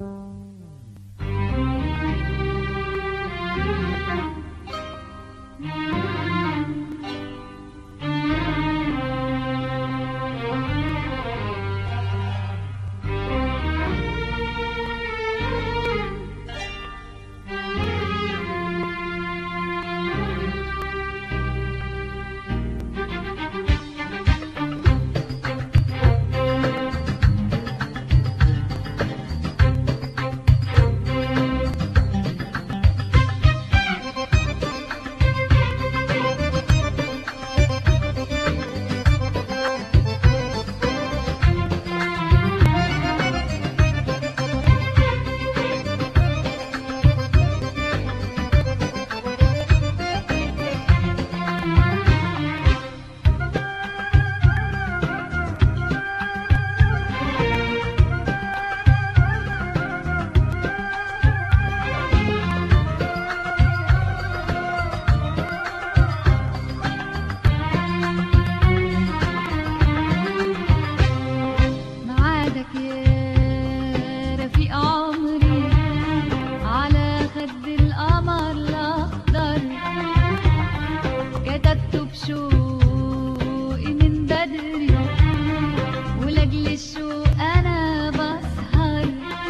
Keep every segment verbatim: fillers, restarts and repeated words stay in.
شوقي من بدري ولأجل الشوق أنا بسهر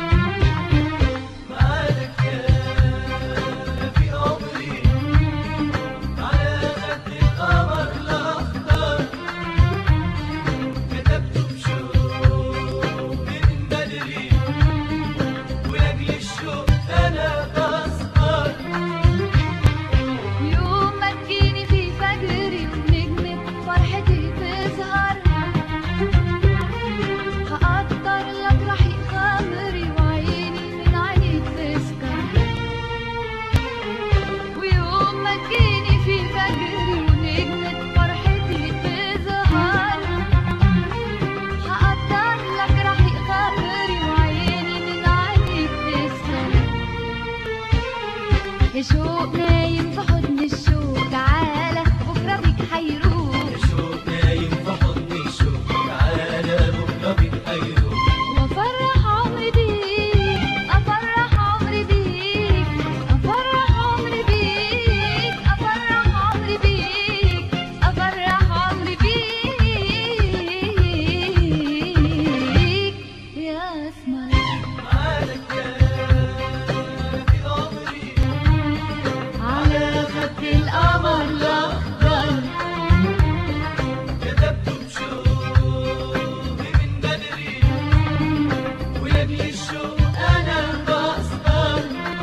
معاك يا في عمري على خد القمر الأخضر كتبته بشوقي من بدري ولأجل الشوق أنا بسهر يوم ما تجيني في فجري ونجمة فرحتي تظهر هقدر لك رحيق خمري وعيني من عينيك تسكر ويوم ما تجيني في فجري ونجمة فرحتي تظهر هقدر لك رحيق خمري وعيني من عينيك تسكر يا شوق نايم في حضن الشوق تعالى بكرة بيك هيروح الشوق نايم في حضن الشوق تعالى بكرة بيك هيروح وافرح عمري بيك افرح عمري بيك افرح عمري بيك افرح عمري بيك افرح عمري بيك يا اسمر معاك يا في عمري على خد القمر الأخضر كتبته بشوقي من بدري ولأجل الشوق أنا بسهر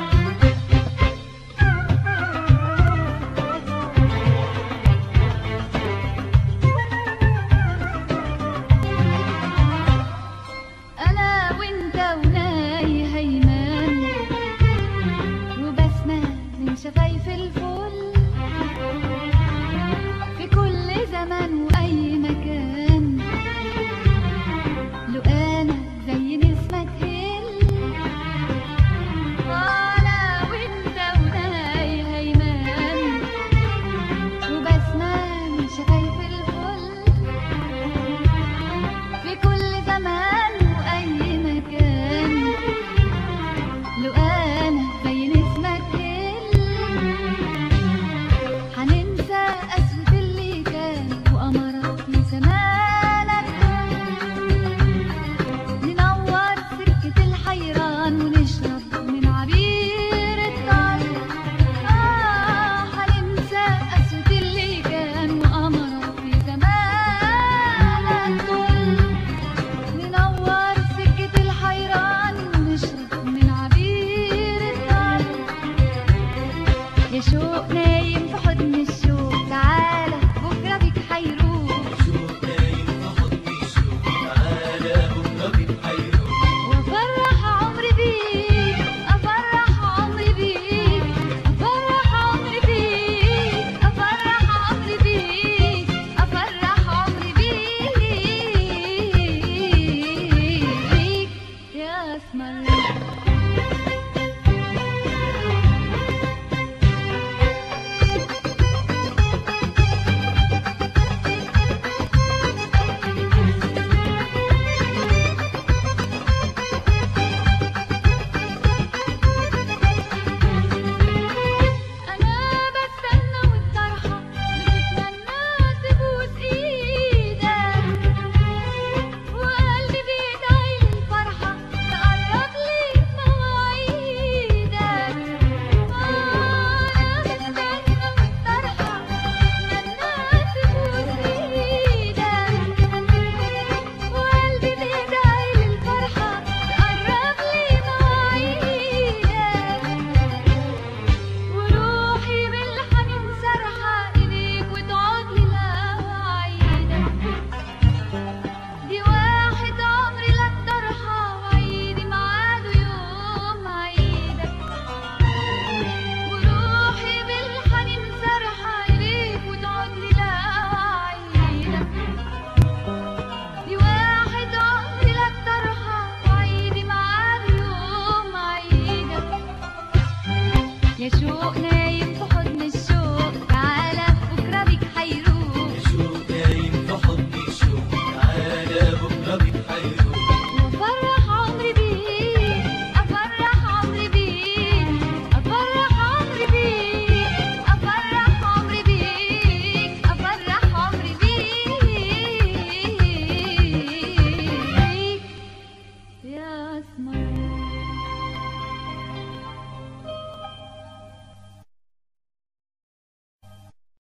أنا وأنت وناي هيمان وبسمة من شفايف الفل في كل زمان وأي مكان لو أنا زي نسمة هل أنا وأنت وناي هيمان وبسمة من شفايف الفل في كل زمان وأي مكان لو أنا زي نسمة هل هننسى أسود اللي كان وقمرك من زمانك ننور سكة الحيران ونشرب من عبير الطل آه هننسى أسود اللي كان وقمرك في زمانك ننور سكة الحيران ونشرب من عبير الطل يا شوق نايم في حضن الشوق تعالى بكرة بيك هيروح الشوق نايم في حضن الشوق تعالى بكرة بيك هيروح وافرح عمري بيك افرح عمري بيك افرح عمري بيك افرح عمري بيك افرح عمري بيك يا اسمر